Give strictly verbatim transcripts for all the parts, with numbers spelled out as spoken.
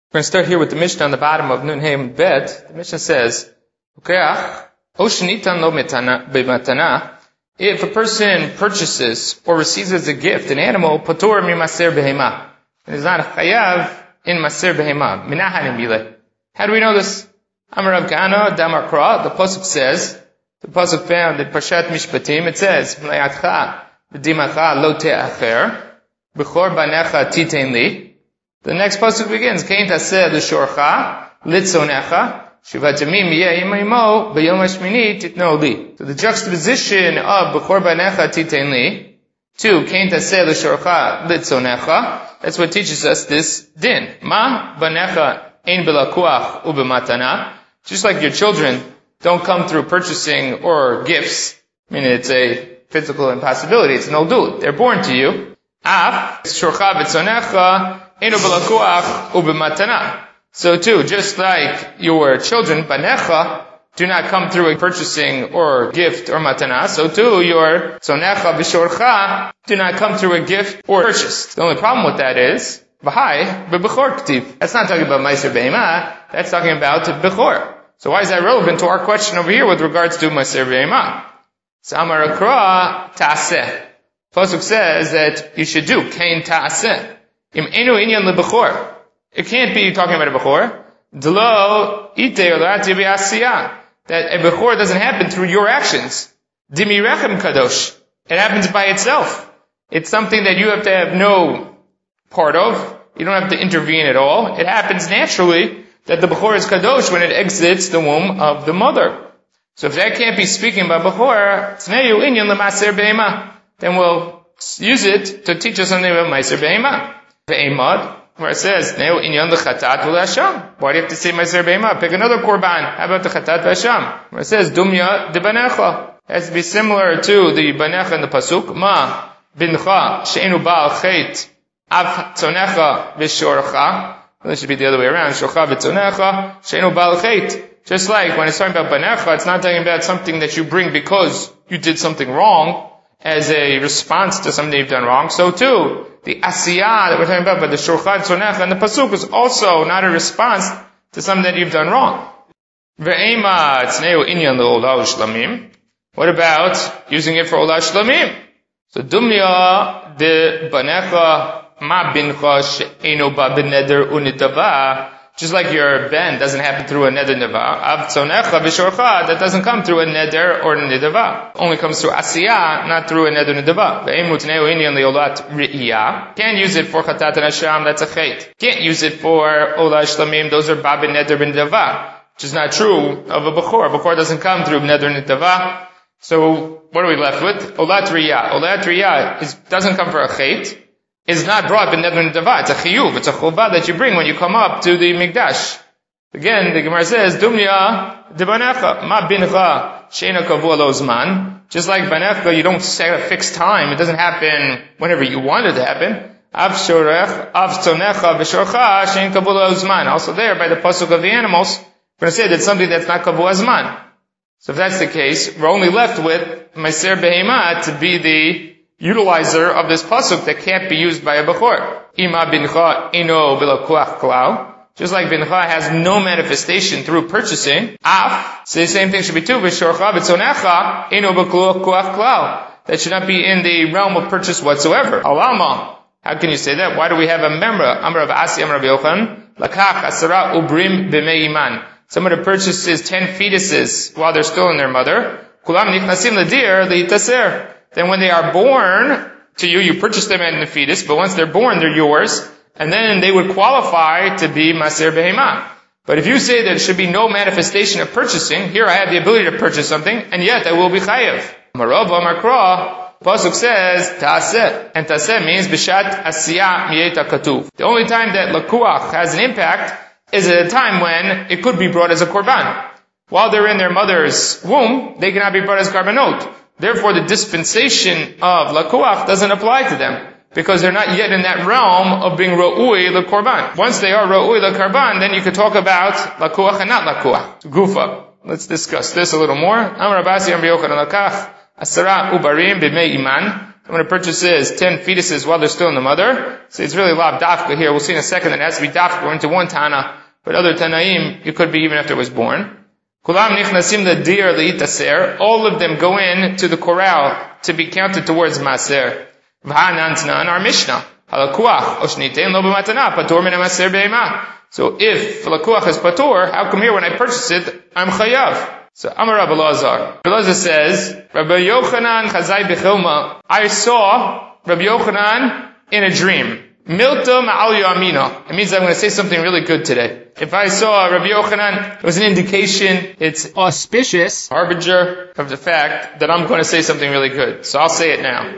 We're going to start here with the Mishnah on the bottom of Nun Heim Bet. The Mishnah says, if a person purchases or receives as a gift an animal, patur mi maser behema, it is not chayav in maser behema. Minahanim. How do we know this? Amar Rav Kahana Damar Kra. The pasuk says, the pasuk found in Parshat Mishpatim. It says, "Mlayatcha b'dimacha lo te'acher, b'chor banecha titein li." The next pasuk begins, "Kein taseh l'shorcha litzonecha shivat yamim yeh imo b'yom hashmini titno li." So the juxtaposition of b'chor banecha titein li to "Kein taseh l'shorcha litzonecha," that's what teaches us this din. Ma banecha ein b'lakuach u'b'matana. Just like your children don't come through purchasing or gifts. I mean, it's a physical impossibility. It's an oldut. They're born to you. Af shorcha v'tzonecha einu b'lakuach u'b'matana. So too, just like your children, banecha, do not come through a purchasing or gift or matana, so too your tzonecha v'shorcha do not come through a gift or purchase. The only problem with that is v'hai b'bechor k'tiv. That's not talking about meiser behema. That's talking about bechor. So why is that relevant to our question over here with regards to meiser behema? Samar akra ta'aseh. Pasuk says that you should do kein ta'aseh. Im enu inyan lebechor. It can't be talking about a bechor. Delo ite olati b'asiyah. That a bechor doesn't happen through your actions. Dimi rechem kadosh. It happens by itself. It's something that you have to have no part of. You don't have to intervene at all. It happens naturally that the bechor is kadosh when it exits the womb of the mother. So if that can't be speaking about bechor, tzneyu inyan lemaser behema, then we'll use it to teach us something about meiser behema. Ve'emad, where it says, "Neu inyan lechatat v'le'asham." Why do you have to say meiser behema? Pick another korban. How about the chatat v'asham? Where it says, "Dumya de banecha." It has to be similar to the banecha in the pasuk. Ma bincha she'enu ba'al chet av tzonecha v'shorcha. Well, it should be the other way around. Shorcha v'tzonecha she'enu ba'al chet. Just like when it's talking about banecha, it's not talking about something that you bring because you did something wrong as a response to something you've done wrong. So too, the asiyah that we're talking about, but the shorcha tzonecha and the pasuk is also not a response to something that you've done wrong. Ve'ema tzneu inyan le'olah u'shlamim. What about using it for olah shlamim? So dumya de banecha ma bincha she'eno ba b'neder u'nidava. Just like your ben doesn't happen through a neder neva, av tzonecha v'shorcha, that doesn't come through a neder or nidava. Only comes through asiyah, not through a neder nidava. Ve'emu tneu inyan le'olat ri'iyah. Can't use it for chatat and hasham, that's a chet. Can't use it for olah shlamim, those are ba b'neder b'nidava. Which is not true of a bechor. Bechor doesn't come through neder nidava. So, what are we left with? Olat ri'iyah. Olat ri'iyah is, doesn't come for a chet. Is not brought in neder nidava. It's a chiyuv. It's a chuvah that you bring when you come up to the mikdash. Again, the Gemara says, "Dumya de banecha ma bincha she'ena kavua lo zman." Just like banecha, you don't set a fixed time. It doesn't happen whenever you want it to happen. Av shorech, av tzonecha v'shorcha she'en kavua lo zman. Also there, by the pasuk of the animals, we're going to say that's something that's not kavua zman. So if that's the case, we're only left with meiser behema to be the utilizer of this pasuk that can't be used by a bechor. Ima bincha ino b'lakuach klal. Just like bincha has no manifestation through purchasing. Af, so the same thing should be too. V'shorcha v'tzonecha ino b'lakuach klal. That should not be in the realm of purchase whatsoever. Alama. How can you say that? Why do we have a memra? Amar of Asi, Amar of Yochanan. Lakach asara ubrim b'mei iman. Someone who purchases ten fetuses while they're still in their mother. Kulam nichnasim l'dir l'itaser. Then when they are born to you, you purchase them in the fetus, but once they're born, they're yours, and then they would qualify to be maser behema. But if you say there should be no manifestation of purchasing, here I have the ability to purchase something, and yet I will be chayev. Marava Markra, pasuk says, ta'aseh, and ta'aseh means b'shat asiyah miyeta katuv. The only time that lakuach has an impact is at a time when it could be brought as a korban. While they're in their mother's womb, they cannot be brought as karbanot. Therefore, the dispensation of lakuach doesn't apply to them, because they're not yet in that realm of being ro'ui l'korban. Once they are ro'ui l'korban, then you could talk about lakuach and not lakuach. Gufa. Let's discuss this a little more. Amar Abasi Amar Yochanan lakach asara ubarim b'mei iman When a purchase is ten fetuses while they're still in the mother, so it's really lav dafka here. We'll see in a second that it has to be dafka going into one Tana, but other Tanaim, it could be even after it was born. Kulam nichnasim l'dir le'itaser. All of them go in to the corral to be counted towards maser. V'hanan tanan, our Mishnah. Halakuach, oshnitein lo b'matana, patur min maser be'ema. So if halakuach is patur, how come here when I purchase it, I'm chayav? So Amar Rabbi Elazar. Rabbi Elazar says, Rabbi Yochanan chazai b'chilma. I saw Rabbi Yochanan in a dream. Milta ma'al yamina. It means I'm going to say something really good today. If I saw Rabbi Yochanan, it was an indication, it's auspicious, harbinger of the fact that I'm going to say something really good. So I'll say it now.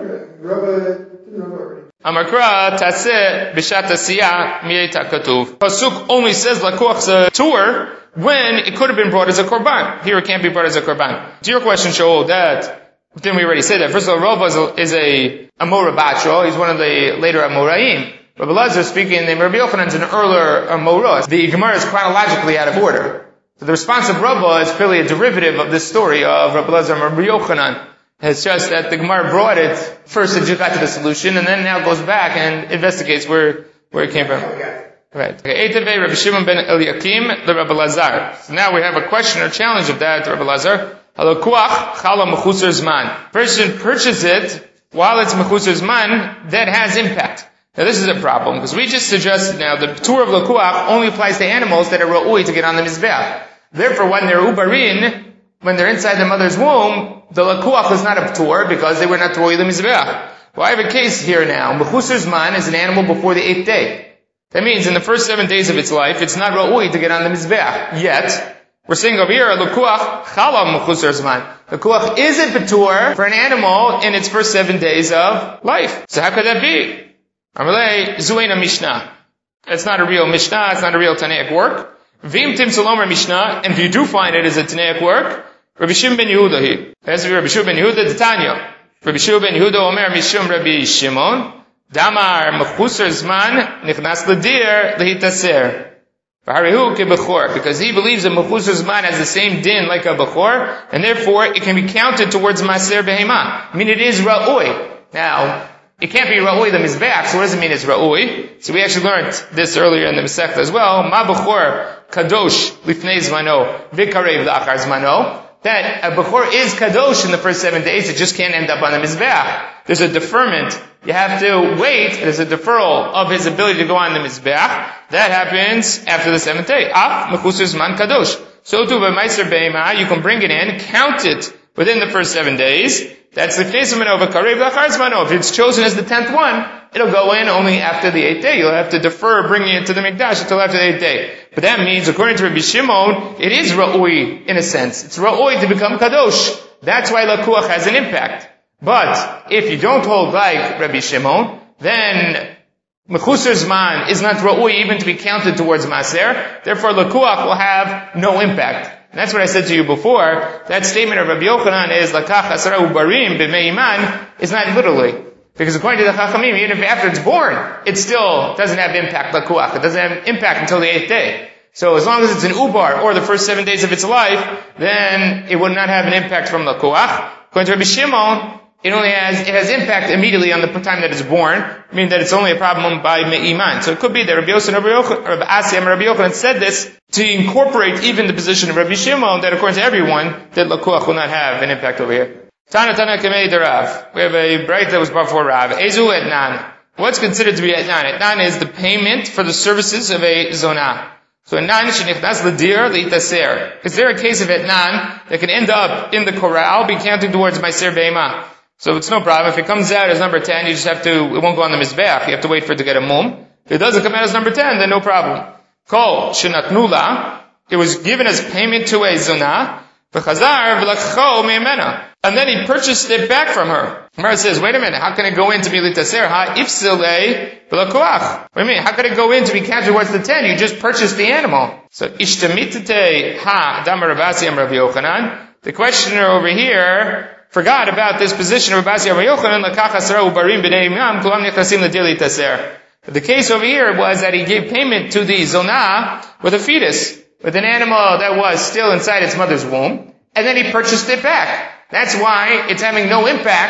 Amakra taseh b'shat asiyah miyeta katuv. Pasuk only says lakuach's tour when it could have been brought as a korban. Here it can't be brought as a korban. To your question, Shaul, that, didn't we already say that? First of all, Rav is a Amora Batro. He's one of the later Amoraim. Rabbi Elazar speaking, the Rabbi Yochanan is an earlier Amora. The Gemara is chronologically out of order. So the response of Rabbi is clearly a derivative of this story of Rabbi Elazar and Rabbi Yochanan. It's just that the Gemara brought it, first it just got to the solution, and then now goes back and investigates where, where it came from. Right. Okay. Eitave Rabbi Shimon ben Eliakim, the Rabbi Elazar. So now we have a question or challenge of that, Rabbi Elazar. Halakuach chala mechusar zman. Person purchases it while it's mechusar zman, that has impact. Now this is a problem, because we just suggested now the tour of lakuach only applies to animals that are ra'ui to get on the mizbeach. Therefore, when they're ubarin, when they're inside the mother's womb, the lakuach is not a tour because they were not ra'ui the mizbeach. Well, I have a case here now. Mechusar zman is an animal before the eighth day. That means in the first seven days of its life, it's not ra'ui to get on the mizbeach. Yet, we're saying over here, lakuach chala mechusar zman. Lakuach is a patur for an animal in its first seven days of life. So how could that be? Amalei zuena mishnah. It's not a real mishnah. It's not a real tanaic work. Vim tim salomer mishnah. And if you do find it as a tanaic work, Rabbi Shimon ben Yehuda he. It has to be Rabbi Shimon ben Yehuda Tanya. Rabbi Shimon ben Yehuda Omer Mishum Rabbi Shimon. Damar mechusar zman nichnas l'dir lehitaser. V'harihu kebechor, because he believes that mechusar zman has the same din like a bechor, and therefore it can be counted towards maser behema. I mean, it is ra'ui. Now, it can't be ra'ui the mizbeach, so what does it mean it's ra'ui? So we actually learned this earlier in the Masechta as well. Ma bechor kadosh lifnei zmano v'karev la'achar zmano. That a bechor is kadosh in the first seven days, it just can't end up on the mizbeach. There's a deferment. You have to wait. There's a deferral of his ability to go on the mizbeach. That happens after the seventh day. Af mechusar zman kadosh. So too by meiser beima, you can bring it in, count it within the first seven days. That's the case of Manova Karev Lachar Zmano. If it's chosen as the tenth one, it'll go in only after the eighth day. You'll have to defer bringing it to the Mikdash until after the eighth day. But that means, according to Rabbi Shimon, it is Ra'ui in a sense. It's Ra'ui to become Kadosh. That's why Lakuach has an impact. But if you don't hold like Rabbi Shimon, then Mechusar Zman is not Ra'ui even to be counted towards Maser. Therefore, Lakuach will have no impact. And that's what I said to you before. That statement of Rabbi Yochanan is Lakach Asara Ubarim B'mei Iman is not literally. Because according to the Chachamim, even if after it's born, it still doesn't have impact Lakuach. It doesn't have impact until the eighth day. So as long as it's an Ubar or the first seven days of its life, then it would not have an impact from Lakuach. According to Rabbi Shimon, it only has, it has impact immediately on the time that it's born, meaning that it's only a problem by Me'iman. So it could be that Rabbi Yosef and Rabbi Asi and Rabbi Yochanan said this to incorporate even the position of Rabbi Shimon, that according to everyone, that Lakuach will not have an impact over here. Tana Tana Kamei Derav. We have a bright that was brought for Rav. Ezu Etnan. What's considered to be Etnan? Etnan is the payment for the services of a Zonah. So Etnan shenichnas l'dir l'itaser. Is there a case of Etnan that can end up in the corral, be counted towards Meiser Be'ema? So it's no problem. If it comes out as number ten, you just have to, it won't go on the Mizbeach. You have to wait for it to get a mum. If it doesn't come out as number ten, then no problem. Kol shenatnula. It was given as payment to a Zonah. V'chazar v'lakcho me'emena. And then he purchased it back from her. Gemara says, wait a minute, how can it go in to be litaser? Ha ifsilei v'lakuach. What do you mean? How could it go in to be counted towards the ten? You just purchased the animal. So ishtamitite ha damar Rav Asi and Rav Yochanan. The questioner over here forgot about this position of Rav Asi and Rav Yochanan. Lakach asara ubarim b'nei imam kulam nechasim l'dir litaser. The case over here was that he gave payment to the zonah with a fetus, with an animal that was still inside its mother's womb, and then he purchased it back. That's why it's having no impact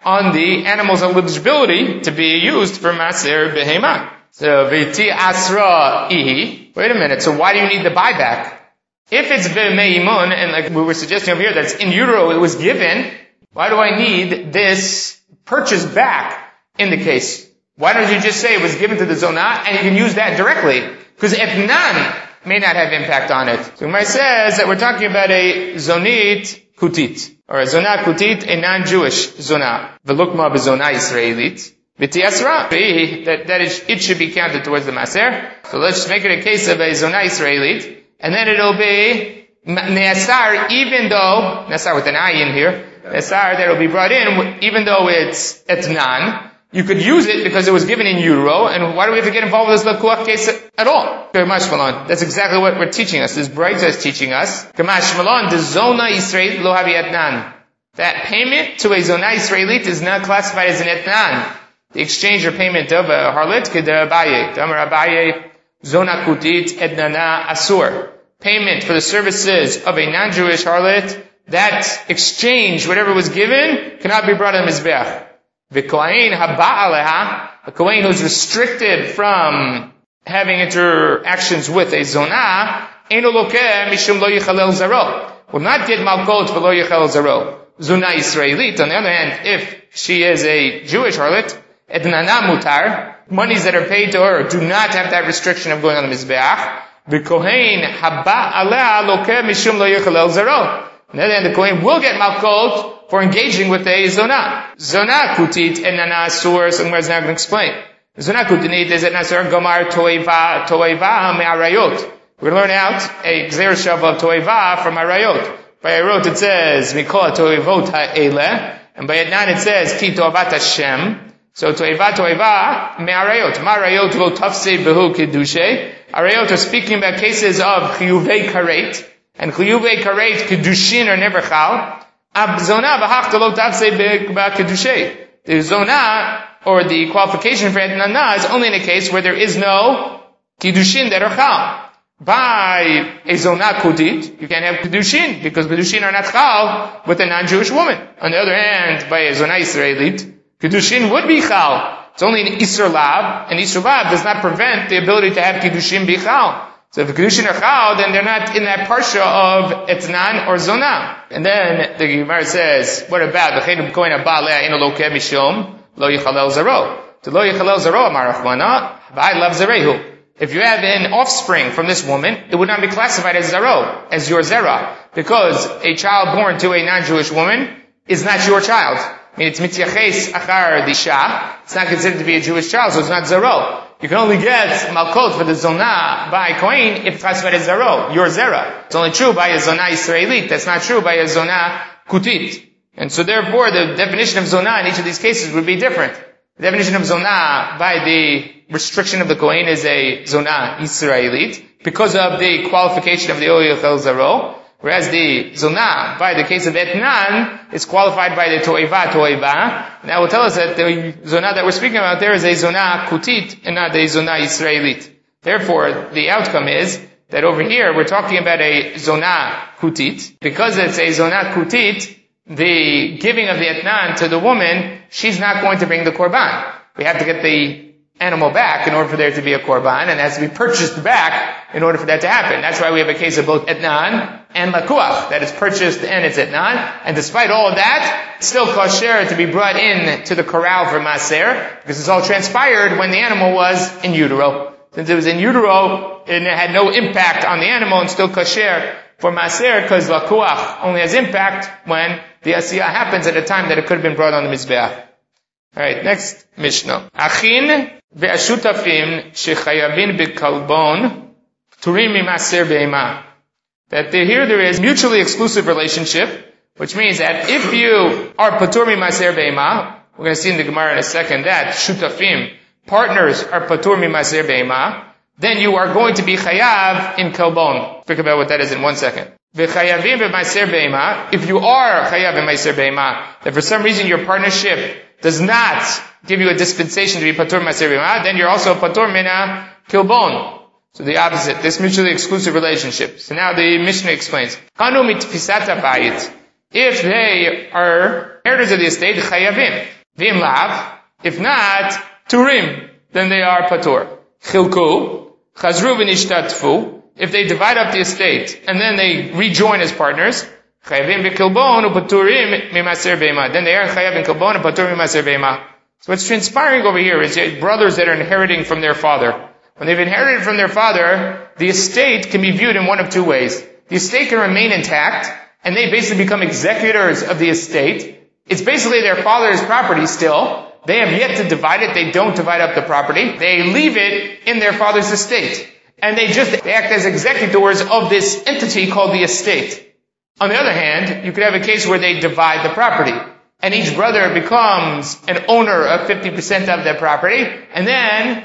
on the animal's eligibility to be used for Maser Behema. So, Viti Asra Ihi. Wait a minute, so why do you need the buyback? If it's B'meimun, and like we were suggesting over here, that it's in utero, it was given, why do I need this purchase back in the case? Why don't you just say it was given to the zonah, and you can use that directly? Because etnan may not have impact on it. So Gemara says that we're talking about a zonit kutit, or a zonah kutit, a non-Jewish zonah. V'lukma b'zonah Yisraelit. V'tiasra, that, that it, it should be counted towards the maser. So let's just make it a case of a zonah Yisraelit, and then it'll be neasar, even though, neasar with an ayin here, neasar, that it'll be brought in, even though it's etnan. You could use it because it was given in utero, and why do we have to get involved with this lakuach case at all? Kamash Malon. That's exactly what we're teaching us. This Braita is teaching us. Kamash Malon, the zona Yisraelit lo havi etnan. That payment to a zona Yisraelit is not classified as an etnan. The exchange or payment of a harlot, k'da Abaye. Damar Abaye, zona kutit etnana asur. Payment for the services of a non-Jewish harlot, that exchange, whatever was given, cannot be brought on the mizbeach. The Kohen haba'aleha, a Kohen who's restricted from having interactions with a zonah, eino lokeh mishum lo yichalel zaro, will not get malkot for lo yichalel zaro. Zonah Yisraelit, on the other hand, if she is a Jewish harlot, etnana mutar, monies that are paid to her do not have that restriction of going on the mizbeach. The Kohen haba'aleha lokeh mishum lo yichalel zaro. On the other hand, the Kohen will get malkot for engaging with a zonah. Zonah kutit enana asur, so Gemara is now going to explain. Zonah kutit is enana asur, gomar toeva, toeva me'arayot. We're going to learn out a gzer shava of toeva from arayot. By arayot it says, mikol toevot ha'eleh, and by etnan it says, ki toavat Hashem. So toeva, toeva me'arayot. Ma'arayot lo tafse behu kedushe. Arayot are speaking about cases of chiyuvei karet, and chiyuvei karet kedushin are never chal. The zonah, or the qualification for etnana, is only in a case where there is no kiddushin that are chal. By a zonah kudit, you can't have kiddushin, because kiddushin are not chal with a non-Jewish woman. On the other hand, by a zonah Yisraelit, kiddushin would be chal. It's only an isur lav, and isur lav does not prevent the ability to have kiddushin be chal. So if the Kedushin are chal, then they're not in that parsha of etnan or zonah. And then the Gemara says, what about the Chayim Kohen Aba'aleh Eno Lokeh Mishom Lo Yichalel Zaro? To Lo Yichalel Zaro, Amar Rachmana, Ba'ai Lav Zarehu. If you have an offspring from this woman, it would not be classified as zaro, as your zera, because a child born to a non-Jewish woman is not your child. I mean, it's mityaches achar disha. It's not considered to be a Jewish child, so it's not zaro. You can only get malkot for the zonah by a kohen if it's classified as zaro, your zera. It's only true by a zonah Yisraelit. That's not true by a zonah kutit. And so therefore, the definition of zonah in each of these cases would be different. The definition of zonah by the restriction of the kohen is a zonah Yisraelit because of the qualification of the oyachel zaro. Whereas the zonah, by the case of etnan, is qualified by the toeva, toeva. And that will tell us that the zonah that we're speaking about there is a zonah kutit and not a zonah Yisraelit. Therefore, the outcome is that over here we're talking about a zonah kutit. Because it's a zonah kutit, the giving of the etnan to the woman, she's not going to bring the korban. We have to get the animal back in order for there to be a korban, and it has to be purchased back in order for that to happen. That's why we have a case of both etnan and lakuach, that is purchased and it's etnan, and despite all of that, it's still kosher to be brought in to the corral for maser, because it's all transpired when the animal was in utero. Since it was in utero, it had no impact on the animal and still kosher for maser, because lakuach only has impact when the asiyah happens at a time that it could have been brought on the mizbeach. Alright, next Mishnah. Achin ve'ashutafim shechayavin bekalbon turim mimaser be'ema. That here there is mutually exclusive relationship, which means that if you are patur mimaser be'ema, we're going to see in the Gemara in a second that shutafim, partners are patur mimaser be'ema, then you are going to be chayav in kalbon. Think about what that is in one second. Ve'chayavim be'maser be'ema, if you are chayav in maser be'ema, that for some reason your partnership does not give you a dispensation to be patur maser be'ema, then you're also patur mina kilbon. So the opposite, this mutually exclusive relationship. So now the Mishnah explains, Kanu mitfisat habayit, if they are inheritors of the estate, chayavim. V'im lav, if not, turim, then they are patur. Chilku, chazru v'nishtatfu, if they divide up the estate, and then they rejoin as partners, chayavim v'kilbon u'paturim mimaser be'ema. Then they are chayav v'kilbon u'paturim mimaser be'ema. So what's transpiring over here is brothers that are inheriting from their father. When they've inherited from their father, the estate can be viewed in one of two ways. The estate can remain intact, and they basically become executors of the estate. It's basically their father's property still. They have yet to divide it. They don't divide up the property. They leave it in their father's estate. And they just act as executors of this entity called the estate. On the other hand, you could have a case where they divide the property. And each brother becomes an owner of fifty percent of their property. And then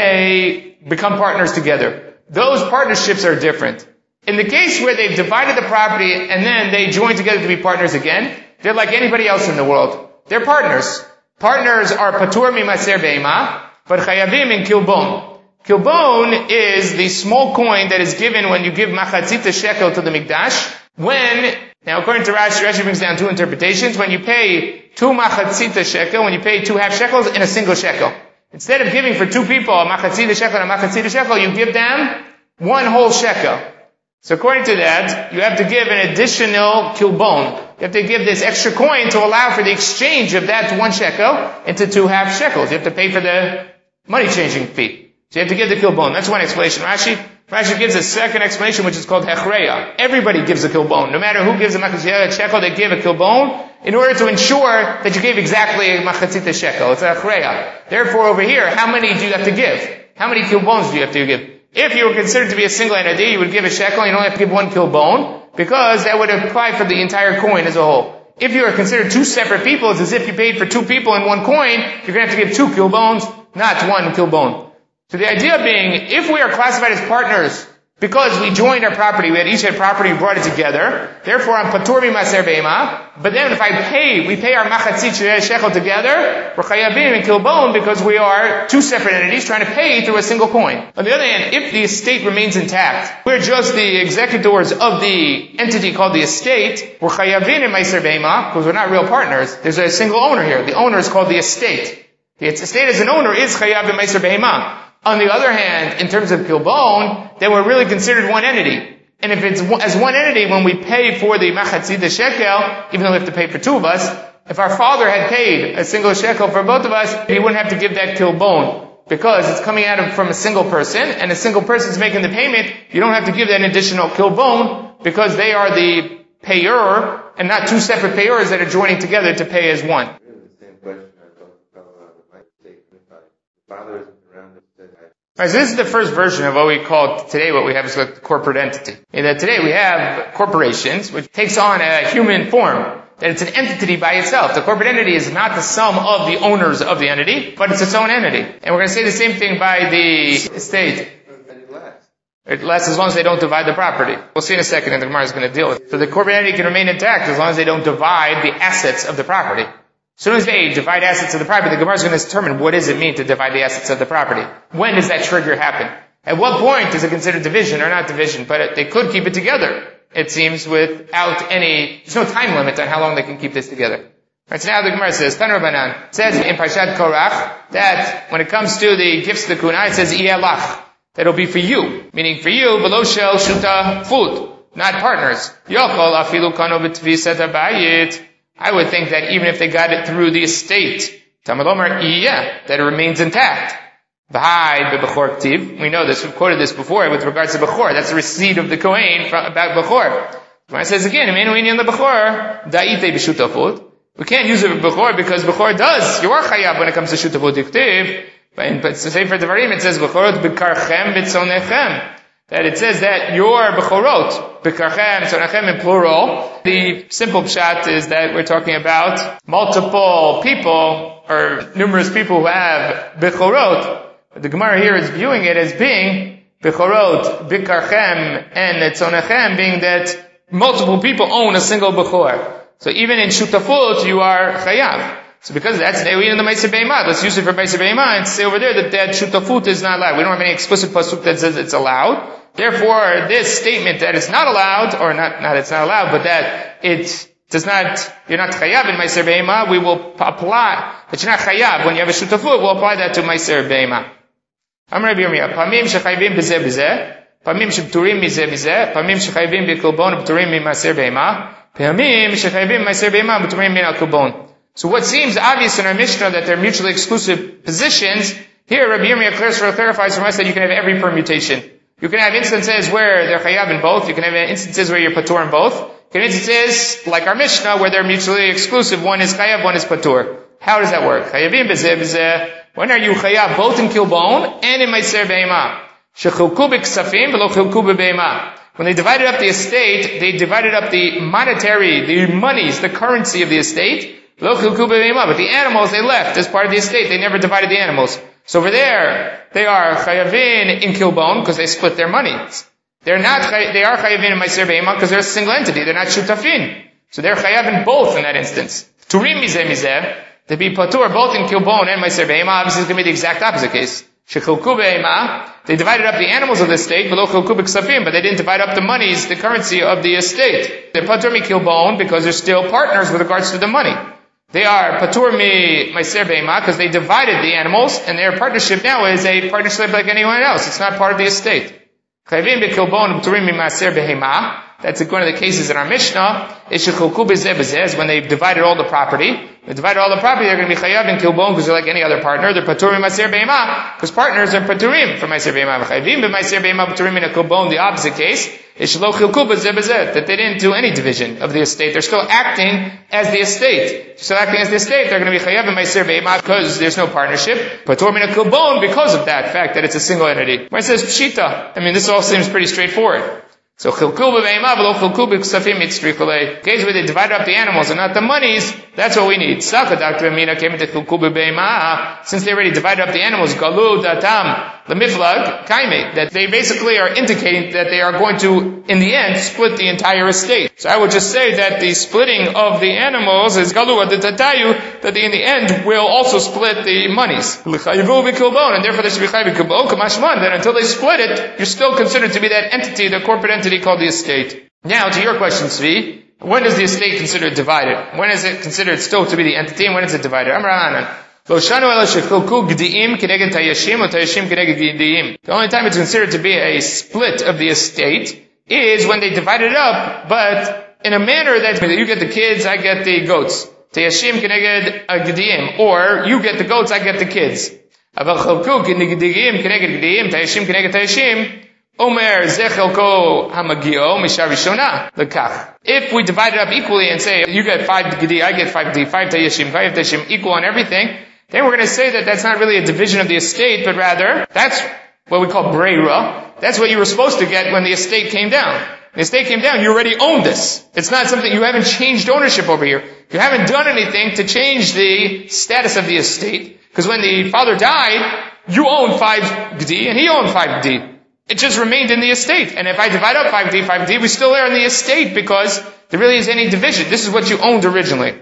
they become partners together. Those partnerships are different. In the case where they've divided the property and then they join together to be partners again, they're like anybody else in the world. They're partners. Partners are patur mimaser be'ema, but chayavim in kilbon. Kilbon is the small coin that is given when you give machatzita shekel to the mikdash. When, now according to Rashi, Rashi brings down two interpretations. When you pay two machatzita shekel, when you pay two half shekels in a single shekel. Instead of giving for two people a machatzita shekel and a machatzita shekel, you give them one whole shekel. So according to that, you have to give an additional kilbon. You have to give this extra coin to allow for the exchange of that one shekel into two half shekels. You have to pay for the money changing fee. So you have to give the kilbon. That's one explanation. Rashi, Rashi gives a second explanation which is called hechreya. Everybody gives a kilbon. No matter who gives a machatzita shekel, they give a kilbon in order to ensure that you gave exactly a machatzita shekel. It's a hechreya. Therefore over here, how many do you have to give? How many kilbons do you have to give? If you were considered to be a single entity, you would give a shekel, and you only have to give one kilbon, because that would apply for the entire coin as a whole. If you are considered two separate people, it's as if you paid for two people in one coin, you're going to have to give two kilbons, not one kilbon. So the idea being, if we are classified as partners, because we joined our property, we had each had property, we brought it together, therefore I'm patur mimaser be'ema, but then if I pay, we pay our machatzit shekel together, we're chayavim and kilbon because we are two separate entities trying to pay through a single coin. On the other hand, if the estate remains intact, we're just the executors of the entity called the estate, we're chayavim and mimaser be'ema, because we're not real partners. There's a single owner here. The owner is called the estate. The estate as an owner is chayav and mimaser be'ema. On the other hand, in terms of kilbon, then we're really considered one entity. And if it's as one entity, when we pay for the machatzita shekel, even though we have to pay for two of us, if our father had paid a single shekel for both of us, he wouldn't have to give that kilbon. Because it's coming out of, from a single person, and a single person's making the payment, you don't have to give that additional kilbon, because they are the payer, and not two separate payers that are joining together to pay as one. The same question I talked about my statement by fathers around the Alright, so this is the first version of what we call today, what we have is like corporate entity. In that today we have corporations, which takes on a human form. That it's an entity by itself. The corporate entity is not the sum of the owners of the entity, but it's its own entity. And we're going to say the same thing by the estate. And it lasts. It lasts as long as they don't divide the property. We'll see in a second, and the Gemara is going to deal with it. So the corporate entity can remain intact as long as they don't divide the assets of the property. As soon as they divide assets of the property, the Gemara is going to determine what does it mean to divide the assets of the property. When does that trigger happen? At what point is it considered division or not division? But it, they could keep it together, it seems, without any, there's no time limit on how long they can keep this together. Right, so now the Gemara says, Tanur Banan, says in Parshat Korach, that when it comes to the gifts of the Kunai, it says, Iyalach, that it'll be for you. Meaning for you, below shel shuta, food, not partners. Yochol afilu kano b'tvisat habayit. I would think that even if they got it through the estate, Tamalomar Iyah, that it remains intact. V'hai be'bechor k'tiv. We know this, we've quoted this before with regards to Bechor. That's the receipt of the Kohen about Bechor. It says again, Imenu the Bechor, da'ite b'shutafut. We can't use it with Bechor because Bechor does, you are chayav when it comes to shutafut k'tiv. But to say for Devarim, it says Bechorot b'karchem b'tzonechem. That it says that your Bechorot, b'karchem, tzonechem in plural. The simple pshat is that we're talking about multiple people, or numerous people who have Bechorot. The Gemara here is viewing it as being Bechorot, Bikarchem, and Tzonechem, being that multiple people own a single Bechor. So even in Shutafut, you are Chayav. So because that's we in the Meiser Be'emah, let's use it for Meiser Be'emah and say over there that that Shutafut is not allowed. We don't have any explicit pasuk that says it's allowed. Therefore, this statement that it's not allowed, or not, not it's not allowed, but that it does not, you're not chayav in Meiser Behema, we will apply, that you're not chayav, when you have a shutafut, we'll apply that to Meiser Behema. Amar Rabbi Yirmiyah, Pamim shechayvim b'zeh b'zeh, Pamim shepturim mizeh b'zeh, Pamim shechayvim b'kolbon b'turim mimeiser behema, Pamim shechayvim meiser behema b'turim min al-kolbon. So what seems obvious in our Mishnah that they're mutually exclusive positions, here Rabbi Yirmiyah clarifies from us that you can have every permutation. You can have instances where they're chayav in both, you can have instances where you're patur in both, you can have instances like our Mishnah where they're mutually exclusive, one is chayav, one is patur. How does that work? Chayavim b'zeh b'zeh, when are you chayav both in kilbon and in meiser behema? Shechilku b'ksafim v'lo chilku b'behema. When they divided up the estate, they divided up the monetary, the monies, the currency of the estate, v'lo chilku b'behema. But the animals they left as part of the estate, they never divided the animals. So over there, they are chayavin in kilbon because they split their monies. They're not, they are chayavin in meiser behema because they're a single entity. They're not shutafin. So they're chayav in both in that instance. Turim mizeh mizeh, to be patur both in kilbon and meiser behema, obviously it's going to be the exact opposite case. Shechilku behema, they divided up the animals of the estate, v'lo chilku b'ksafim, but they didn't divide up the monies, the currency of the estate. They're patur mi kilbon because they're still partners with regards to the money. They are patur mi meiser behema because they divided the animals, and their partnership now is a partnership like anyone else. It's not part of the estate. Chayvim b'kilbon b'turim mi meiser behema. That's one of the cases in our Mishnah. Is shechilku b'zeh b'zeh, when they've divided all the property. They divided all the property, they're going to be chayav in kilbon because they're like any other partner. They're paturim meiser behema because partners are paturim for meiser behema. Chayvim b'meiser behema paturim in a kilbon. The opposite case is shelo chilku b'zeh b'zeh, that they didn't do any division of the estate. They're still acting as the estate. They're still acting as the estate. They're going to be chayav in meiser behema because there's no partnership. Paturim in a kilbon because of that fact that it's a single entity. Where it says pshita, I mean this all seems pretty straightforward. So chilku b'behema v'lo chilku b'ksafim mitzrichulei. Case where they divided up the animals and not the monies, that's what we need. Saka Doctor Amina came into chilku b'behema. Since they already divided up the animals, galu datam lemiflag kaime, that they basically are indicating that they are going to, in the end, split the entire estate. So I would just say that the splitting of the animals is galu adetatayu, that they in the end will also split the monies. L'chayivu b'kilbon, and therefore they should be chayiv b'kilbon kamashman. Then until they split it, you're still considered to be that entity, the corporate entity called the estate. Now, to your question, Svi, when is the estate considered divided? When is it considered still to be the entity, and when is it divided? The only time it's considered to be a split of the estate is when they divide it up, but in a manner that you get the kids, I get the goats. Or you get the goats, I get the kids. Omer zechelko hamagio misharishona lekach. If we divide it up equally and say you get five gedi, I get five gedi, five tayashim, five tayashim, equal on everything, then we're going to say that that's not really a division of the estate, but rather that's what we call breira. That's what you were supposed to get when the estate came down. When the estate came down, you already owned this. It's not something you haven't changed ownership over here. You haven't done anything to change the status of the estate, because when the father died, you owned five gedi and he owned five gedi. It just remained in the estate. And if I divide up five D, five D, we still are in the estate because there really is any division. This is what you owned originally.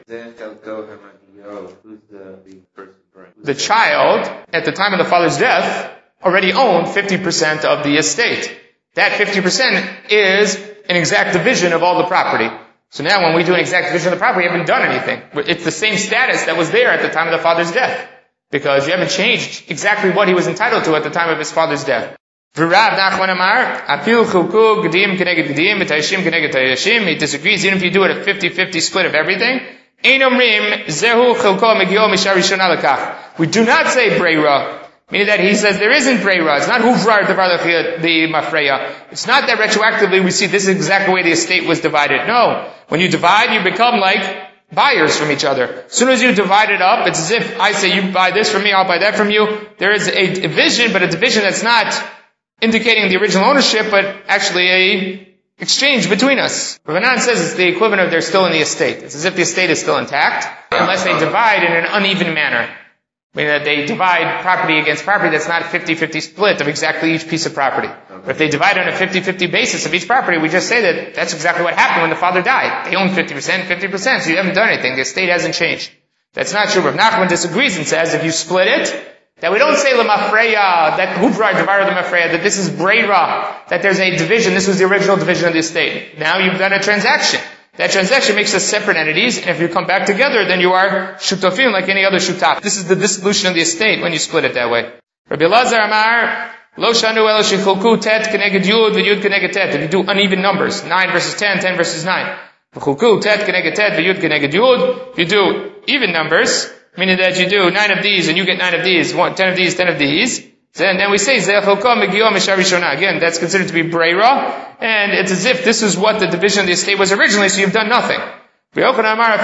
The child, at the time of the father's death, already owned fifty percent of the estate. That fifty percent is an exact division of all the property. So now when we do an exact division of the property, we haven't done anything. It's the same status that was there at the time of the father's death. Because you haven't changed exactly what he was entitled to at the time of his father's death. Rav Nachman Amar, Apil Chilku Gedim Keneged Gedim, Tayashim Keneged Tayashim. He disagrees even if you do it a fifty-fifty split of everything. Ein Omrim Zehu Chilko Megio Mishar Rishona Lekach. We do not say Breira, meaning that he says there isn't Breira. It's not Huvrar Devar the Mafreya. It's not that retroactively we see this is exactly the way the estate was divided. No. When you divide, you become like buyers from each other. As soon as you divide it up, it's as if I say you buy this from me, I'll buy that from you. There is a division, but a division that's not indicating the original ownership, but actually a exchange between us. Rav says it's the equivalent of they're still in the estate. It's as if the estate is still intact, unless they divide in an uneven manner. Meaning that they divide property against property that's not a fifty-fifty split of exactly each piece of property. But if they divide on a fifty-fifty basis of each property, we just say that that's exactly what happened when the father died. They own fifty percent, fifty percent, so you haven't done anything. The estate hasn't changed. That's not true. Rav Nachman disagrees and says if you split it, that we don't say lemafreya, that huvra devar lemafreya, that this is breira, that there's a division, this was the original division of the estate. Now you've done a transaction. that transaction makes us separate entities, and if you come back together, then you are shutafim like any other shutaf. This is the dissolution of the estate when you split it that way. Rabbi Elazar Amar, Lo shanu elo shechulku tet keneged yud v'yud keneged tet. If you do uneven numbers, nine versus ten, ten versus nine. V'chulku tet keneged tet v'yud keneged yud. If you do even numbers, meaning that you do nine of these and you get nine of these, one, ten of these, ten of these, then, then we say zechulka megiyah mishar rishona. Again, that's considered to be breira, and it's as if this is what the division of the estate was originally, so you've done nothing. Yochanan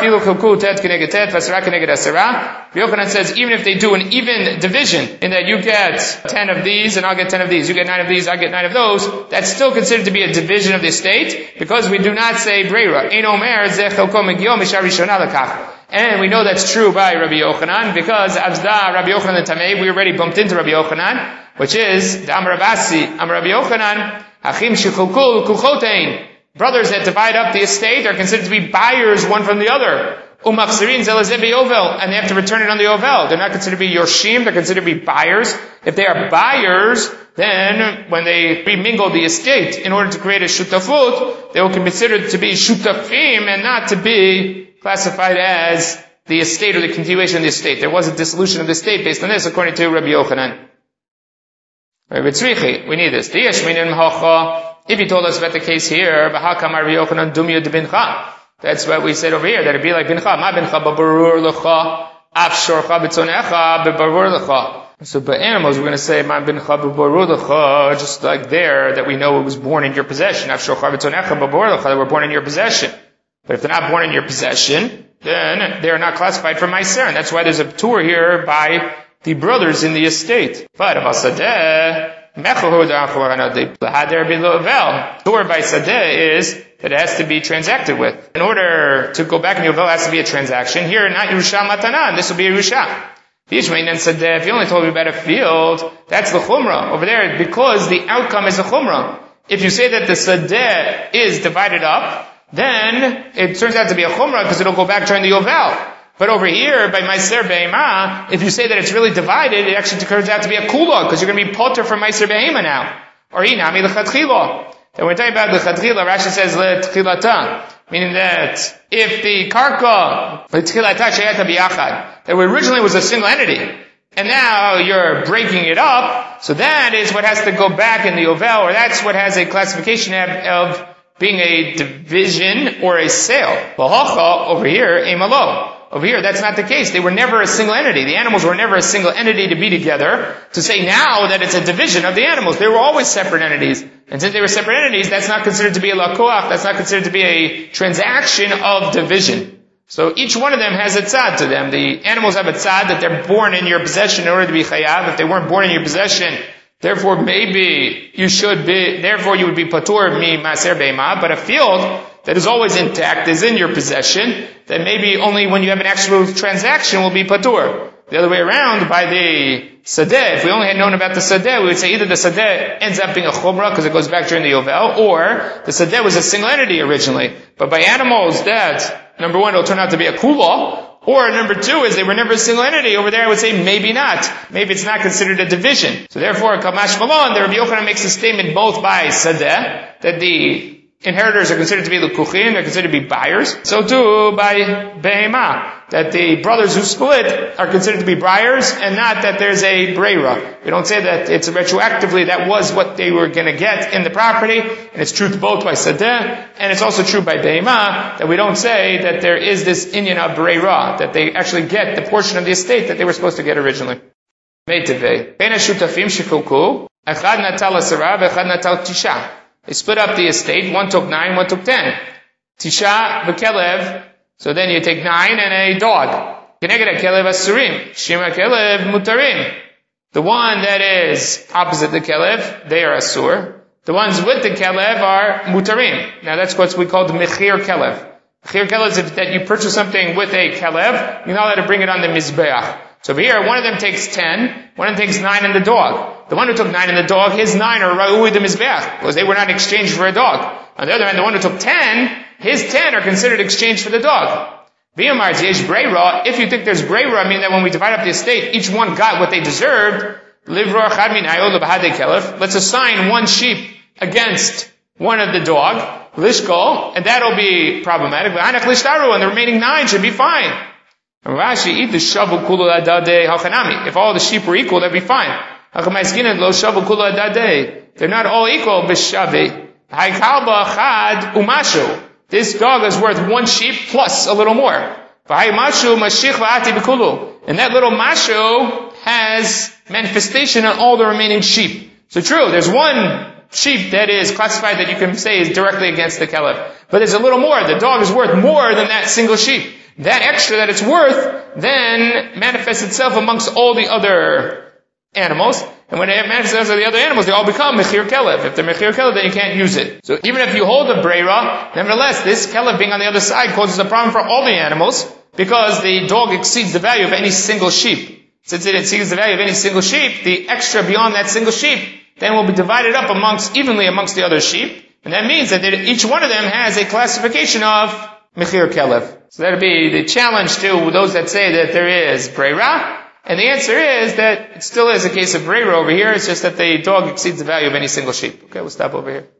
says, even if they do an even division, in that you get ten of these and I'll get ten of these, you get nine of these, I get nine of those, that's still considered to be a division of the estate, because we do not say breira. And we know that's true by Rabbi Yochanan, because Avzda, Rabbi Yochanan and Tamei, we already bumped into Rabbi Yochanan, which is the Amar Abasi, Amar Rabbi Yochanan, Achim Shechulkul Kuchotein. Brothers that divide up the estate are considered to be buyers one from the other. Umachzirin zelazeh ovel, and they have to return it on the ovel. They're not considered to be yorshim, they're considered to be buyers. If they are buyers, then when they remingle the estate in order to create a shutafut, they will be considered to be shutafim and not to be classified as the estate or the continuation of the estate. There was a dissolution of the estate based on this, according to Rabbi Yochanan. Rabbi Tzrichi, we need this. If you told us about the case here, that's what we said over here, that it'd be like bincha. Ma bincha b'barur l'cha, af shorcha b'tzonecha b'barur l'cha. So by animals, we're going to say ma bincha b'barur l'cha, just like there, that we know it was born in your possession. Af shorcha b'tzonecha b'barur l'cha, that were born in your possession. But if they're not born in your possession, then they are not classified for meiser, and that's why there's a tour here by the brothers in the estate. But if asadeh, Mechor by Sadeh is that it has to be transacted with. In order to go back in Yovel, it has to be a transaction. Here, not Yerusha Matana, this will be a Yerusha. Yishmain and Sadeh, if you only told me about a field, that's the Chumrah. Over there, because the outcome is a Chumrah. If you say that the Sadeh is divided up, then it turns out to be a Chumrah because it'll go back during the Yovel. But over here, by Meiser Behema, if you say that it's really divided, it actually turns out to be a kula, because you're going to be potter from Meiser Behema now. Or inami l'chadchila. Then we're talking about l'chadchila, Rashi says l'tchilata, meaning that if the karka, l'tchilata sheyata biyachad, that originally was a single entity, and now you're breaking it up, so that is what has to go back in the Yovel, or that's what has a classification of, of being a division or a sale. L'hocha, over here, emalo. Over here, that's not the case. They were never a single entity. The animals were never a single entity to be together. To say now that it's a division of the animals. They were always separate entities. And since they were separate entities, that's not considered to be a lakoach. That's not considered to be a transaction of division. So each one of them has a tzad to them. The animals have a tzad that they're born in your possession in order to be chayav. If they weren't born in your possession, therefore maybe you should be, therefore you would be patur mi maser beima. But a field that is always intact, is in your possession, then maybe only when you have an actual transaction will be patur. The other way around, by the sadeh, if we only had known about the sadeh, we would say either the sadeh ends up being a chumrah because it goes back during the yovel, or the sadeh was a single entity originally. But by animals, that, number one, it'll turn out to be a kula, or number two is they were never a single entity. Over there I would say maybe not. Maybe it's not considered a division. So therefore, Kamash Malon, the Rabbi Yochanan makes a statement both by sadeh, that the inheritors are considered to be lukuchim, they're considered to be buyers. So too by behema, that the brothers who split are considered to be buyers, and not that there's a breira. We don't say that it's retroactively that was what they were going to get in the property, and it's true both by sadeh, and it's also true by behema, that we don't say that there is this inyan of breira, that they actually get the portion of the estate that they were supposed to get originally. Meitevei. Ben hashutafim shechulku, echad natal asara, v'echad natal tisha. They split up the estate. One took nine, one took ten. Tisha v'kelev. So then you take nine and a dog. Keneged kelev asurim. Shima kelev mutarim. The one that is opposite the kelev, they are asur. The ones with the kelev are mutarim. Now that's what we call the mechir kelev. Mechir kelev is that you purchase something with a kelev, you're not allowed to bring it on the mizbeach. So over here, one of them takes ten, one of them takes nine and the dog. The one who took nine and the dog, his nine are ra'ui the mizbeach, because they were not exchanged for a dog. On the other hand, the one who took ten, his ten are considered exchanged for the dog. V'yamar yesh breira, if you think there's breira, I mean that when we divide up the estate, each one got what they deserved, livra chad minayo lebahadei kelef, let's assign one sheep against one of the dog, lishkol, and that'll be problematic. V'anach lishtaru, and the remaining nine should be fine. And Rashi, eat the shavu kulu adade hachanami. If all the sheep were equal, that'd be fine. Hachamaiskinad lo shavu kulu adade. They're not all equal. B'shavi. Haikalba chad umashu. This dog is worth one sheep plus a little more. V'hai mashu mashich v'ati b'kulu. And that little mashu has manifestation on all the remaining sheep. So true, there's one sheep that is classified that you can say is directly against the kelev. But there's a little more. The dog is worth more than that single sheep. That extra that it's worth then manifests itself amongst all the other animals. And when it manifests itself amongst the other animals, they all become mechir kelev. If they're mechir kelev, then you can't use it. So even if you hold a breira, nevertheless, this kelev being on the other side causes a problem for all the animals because the dog exceeds the value of any single sheep. Since it exceeds the value of any single sheep, the extra beyond that single sheep then will be divided up amongst, evenly amongst the other sheep. And that means that each one of them has a classification of mechir kelev. So that would be the challenge to those that say that there is breira. And the answer is that it still is a case of breira over here. It's just that the dog exceeds the value of any single sheep. Okay, we'll stop over here.